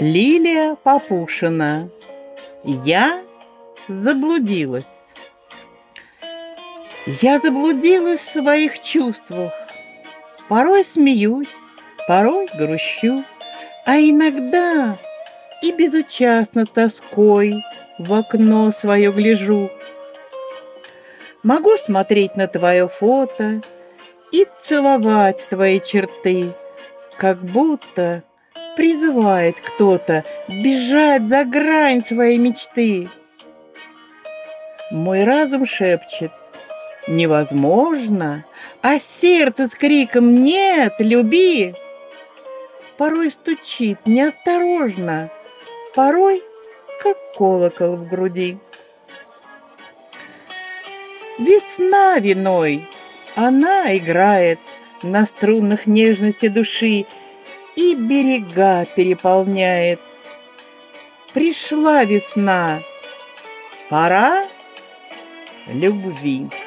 Лилия Папушина. Я заблудилась. Я заблудилась в своих чувствах. Порой смеюсь, порой грущу, а иногда и безучастно тоской в окно свое гляжу. Могу смотреть на твое фото и целовать твои черты, как будто призывает кто-то бежать за грань своей мечты. Мой разум шепчет: невозможно, а сердце с криком «нет, люби!» порой стучит неосторожно, порой как колокол в груди. Весна виной, она играет на струнах нежности души и берега переполняет. Пришла весна, пора любви.